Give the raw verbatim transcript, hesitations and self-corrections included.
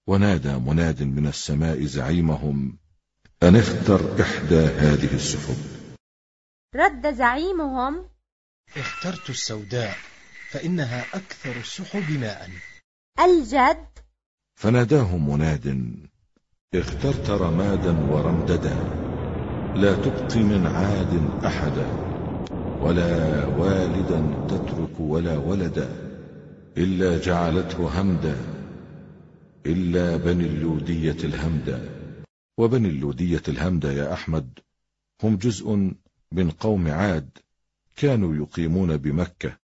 ونادى مناد من السماء زعيمهم أن اختر إحدى هذه السحب. رد زعيمهم: اخترت السوداء فإنها أكثر السحب ماء. الجد. فناداه مناد: اخترت رمادا ورمددا، لا تبقي من عاد أحدا، ولا والدا تترك ولا ولدا، إلا جعلته همدا، إلا بني اللودية الهمدا. وبني اللودية الهمدا يا أحمد هم جزء من قوم عاد، كانوا يقيمون بمكة،